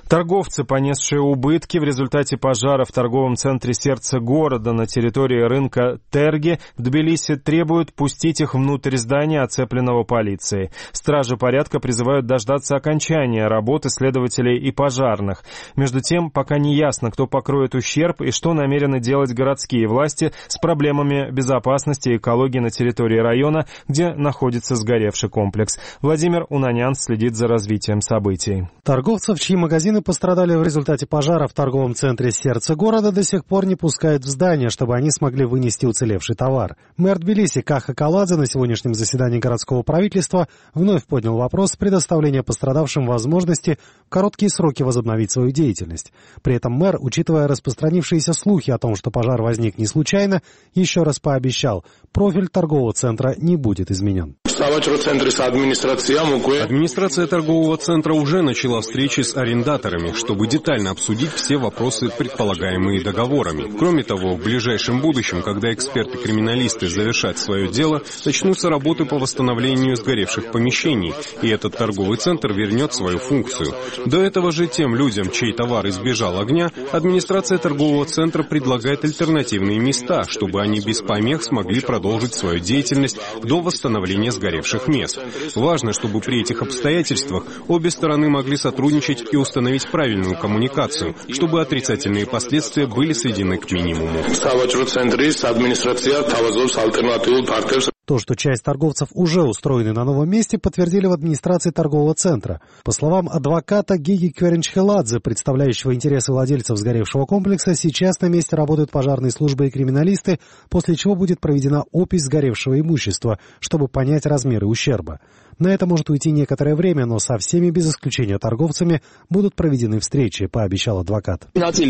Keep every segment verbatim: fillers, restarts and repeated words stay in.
Торговцы, понесшие убытки в результате пожара в торговом центре «Сердце города» на территории рынка Терги в Тбилиси, требуют пустить их внутрь здания, оцепленного полицией. Стражи порядка призывают дождаться окончания работы следователей и пожарных. Между тем, пока не ясно, кто покроет ущерб и что намерены делать городские власти с проблемами безопасности и экологии на территории района, где находится сгоревший комплекс. Владимир Унанян следит за развитием событий. Торговцев, чьи магазины пострадали в результате пожара в торговом центре «Сердце города», до сих пор не пускают в здание, чтобы они смогли вынести уцелевший товар. Мэр Тбилиси Каха Каладзе на сегодняшнем заседании городского правительства вновь поднял вопрос предоставления пострадавшим возможности в короткие сроки возобновить свою деятельность. При этом мэр, учитывая распространившиеся слухи о том, что пожар возник не случайно, еще раз пообещал, профиль торгового центра не будет изменен. Администрация торгового центра уже начала встречи с арендаторами, чтобы детально обсудить все вопросы, предполагаемые договорами. Кроме того, в ближайшем будущем, когда эксперты-криминалисты завершат свое дело, начнутся работы по восстановлению сгоревших помещений, и этот торговый центр вернет свою функцию. До этого же тем людям, чей товар избежал огня, администрация торгового центра предлагает альтернативные места, чтобы они без помех смогли продолжить свою деятельность до восстановления сгоревших мест. Важно, чтобы при этих обстоятельствах обе стороны могли сотрудничать и установить правильную коммуникацию, чтобы отрицательные последствия были сведены к минимуму. То, что часть торговцев уже устроены на новом месте, подтвердили в администрации торгового центра. По словам адвоката Гиги Кверенчхеладзе, представляющего интересы владельцев сгоревшего комплекса, сейчас на месте работают пожарные службы и криминалисты, после чего будет проведена опись сгоревшего имущества, чтобы понять размеры ущерба. На это может уйти некоторое время, но со всеми без исключения торговцами будут проведены встречи, пообещал адвокат.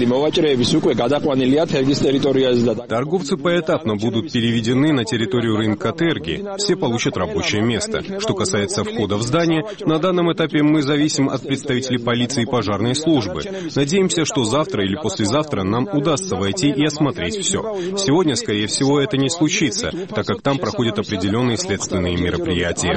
Торговцы поэтапно будут переведены на территорию рынка Терги. Все получат рабочее место. Что касается входа в здание, на данном этапе мы зависим от представителей полиции и пожарной службы. Надеемся, что завтра или послезавтра нам удастся войти и осмотреть все. Сегодня, скорее всего, это не случится, так как там проходят определенные следственные мероприятия.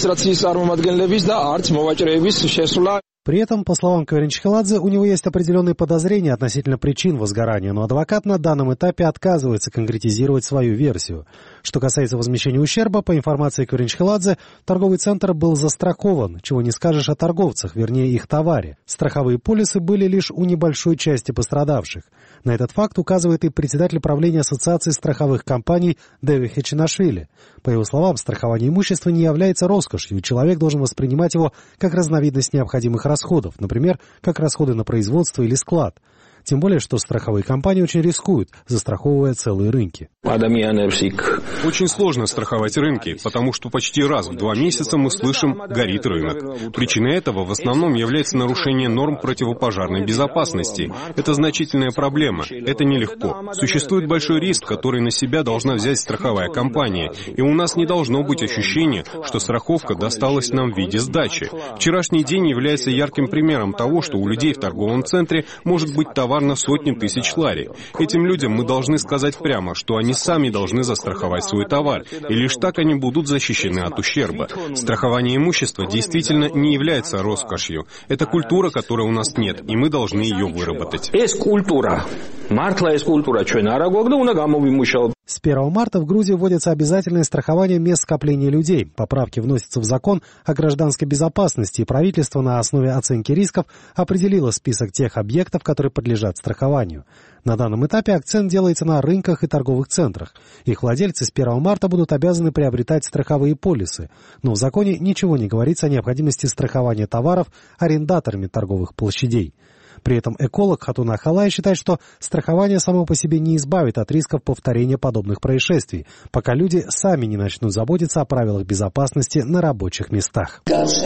При этом, по словам Кверенчхеладзе, у него есть определенные подозрения относительно причин возгорания, но адвокат на данном этапе отказывается конкретизировать свою версию. Что касается возмещения ущерба, по информации Кверенчхеладзе, торговый центр был застрахован, чего не скажешь о торговцах, вернее их товаре. Страховые полисы были лишь у небольшой части пострадавших. На этот факт указывает и председатель правления Ассоциации страховых компаний Деви Хечинашвили. По его словам, страхование имущества не является роскошью, и человек должен воспринимать его как разновидность необходимых расходов, например, как расходы на производство или склад. Тем более, что страховые компании очень рискуют, застраховывая целые рынки. Очень сложно страховать рынки, потому что почти раз в два месяца мы слышим «горит рынок». Причиной этого в основном является нарушение норм противопожарной безопасности. Это значительная проблема, это нелегко. Существует большой риск, который на себя должна взять страховая компания, и у нас не должно быть ощущения, что страховка досталась нам в виде сдачи. Вчерашний день является ярким примером того, что у людей в торговом центре может быть товар на сотни тысяч лари. Этим людям мы должны сказать прямо, что они сами должны застраховать свой товар, и лишь так они будут защищены от ущерба. Страхование имущества действительно не является роскошью. Это культура, которой у нас нет, и мы должны ее выработать. С первого марта в Грузии вводится обязательное страхование мест скопления людей. Поправки вносятся в закон о гражданской безопасности, и правительство на основе оценки рисков определило список тех объектов, которые подлежат страхованию. На данном этапе акцент делается на рынках и торговых центрах. Их владельцы с первого марта будут обязаны приобретать страховые полисы. Но в законе ничего не говорится о необходимости страхования товаров арендаторами торговых площадей. При этом эколог Хатуна Халай считает, что страхование само по себе не избавит от рисков повторения подобных происшествий, пока люди сами не начнут заботиться о правилах безопасности на рабочих местах.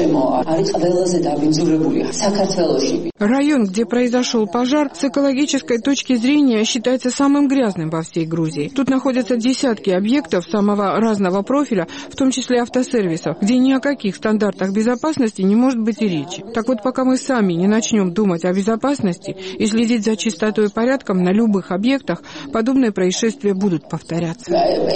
Район, где произошел пожар, с экологической точки зрения считается самым грязным во всей Грузии. Тут находятся десятки объектов самого разного профиля, в том числе автосервисов, где ни о каких стандартах безопасности не может быть и речи. Так вот, пока мы сами не начнем думать о безопасности, безопасности и следить за чистотой и порядком на любых объектах, подобные происшествия будут повторяться.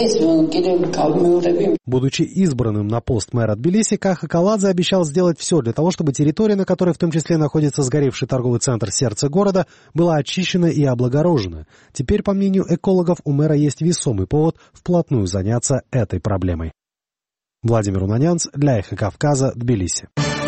Будучи избранным на пост мэра Тбилиси, Каха Каладзе обещал сделать все для того, чтобы территория, на которой в том числе находится сгоревший торговый центр «Сердце города», была очищена и облагорожена. Теперь, по мнению экологов, у мэра есть весомый повод вплотную заняться этой проблемой. Владимир Унанянц для Эхо Кавказа, Тбилиси.